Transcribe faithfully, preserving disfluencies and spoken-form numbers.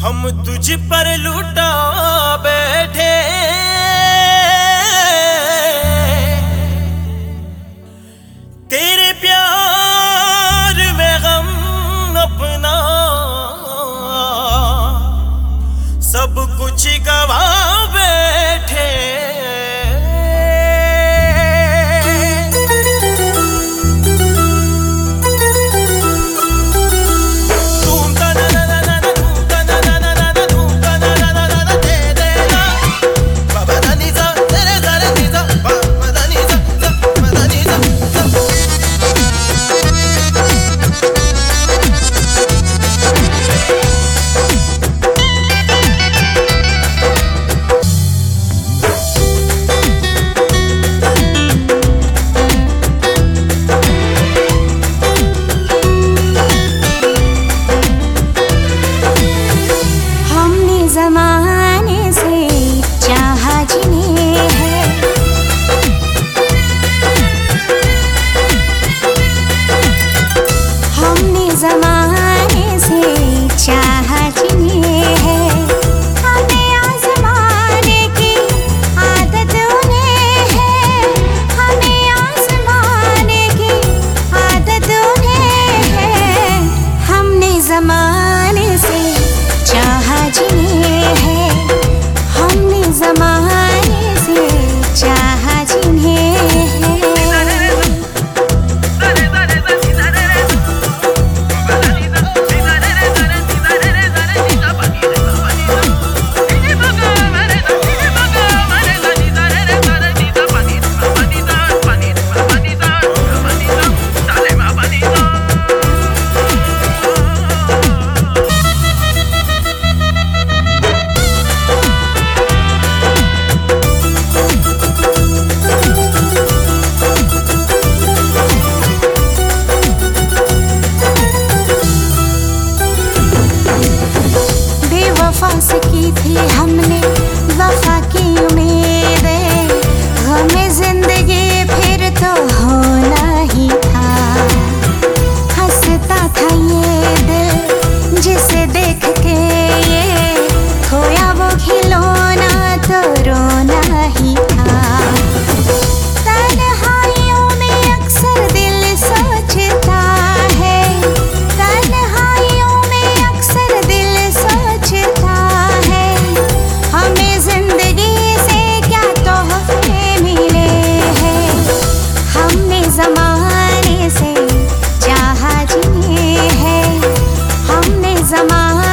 हम तुझ पर लूटा बैठे, तेरे प्यार में गम अपना सब कुछ गवा बैठे। ज़माने से चाहा जिन्हें है, हमने ज़माने से चाहा जिन्हें है, हमें आज़माने की आदत उन्हें है, हमें आज़माने की आदत उन्हें है। हमने ज़माने से चाहा जिन्हें है, हमने ज़माने से चाहा जिन्हें है। वफा की थी हमने वफा की उम्मीदें, हमें जिंदगी फिर तो होना ही था। हंसता था ये दिल जिसे देख के ये खोया वो खिलौना तो रोना ही था। तन्हाइयों में अक्सर दिल सोचता है, तन्हाइयों में अक्सर दिल सोचता है, हमें जिंदगी से क्या तोहफे मिले हैं। हमने ज़माने से चाहा जिन्हें है, हमने ज़माने